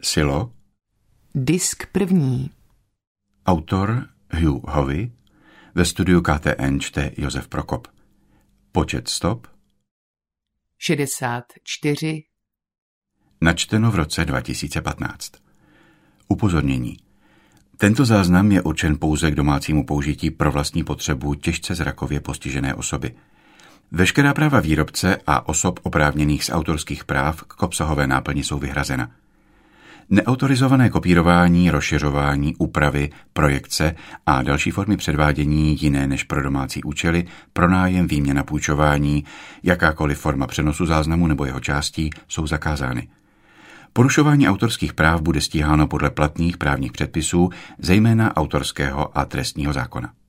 Silo. Disk první. Autor Hugh Howey. Ve studiu KTN čte Josef Prokop. Počet stop 64. Načteno v roce 2015. Upozornění. Tento záznam je určen pouze k domácímu použití pro vlastní potřebu těžce zrakově postižené osoby. Veškerá práva výrobce a osob oprávněných z autorských práv k obsahové náplni jsou vyhrazena. Neautorizované kopírování, rozšiřování, úpravy, projekce a další formy předvádění jiné než pro domácí účely, pronájem, výměna, půjčování, jakákoliv forma přenosu záznamu nebo jeho částí jsou zakázány. Porušování autorských práv bude stíháno podle platných právních předpisů, zejména autorského a trestního zákona.